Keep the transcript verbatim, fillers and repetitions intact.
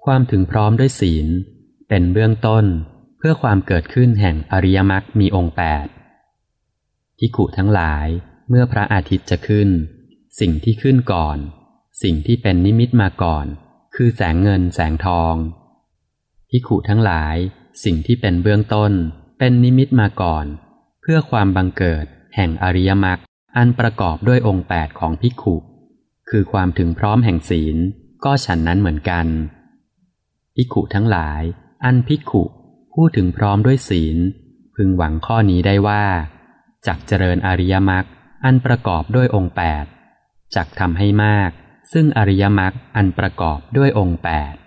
ความถึงพร้อมด้วยศีลเป็นเบื้องต้นเพื่อความเกิดขึ้นแห่งอริยมรรคมีองค์แปดภิกขุทั้งหลายเมื่อพระอาทิตย์จะขึ้นสิ่งที่ขึ้นก่อนสิ่งที่เป็นนิมิตมาก่อนคือแสงเงินแสงทองภิกขุทั้งหลายสิ่งที่เป็นเบื้องต้นเป็นนิมิตมาก่อนเพื่อความบังเกิดแห่งอริยมรรคอันประกอบด้วยองค์แปดของภิกขุคือความถึงพร้อมแห่งศีลก็ฉันนั้นเหมือนกันภิกขุทั้งหลายอันภิกขุพูดถึงพร้อมด้วยศีลพึงหวังข้อนี้ได้ว่าจักเจริญอริยมรรคอันประกอบด้วยองค์แปดจักทำให้มากซึ่งอริยมรรคอันประกอบด้วยองค์แปด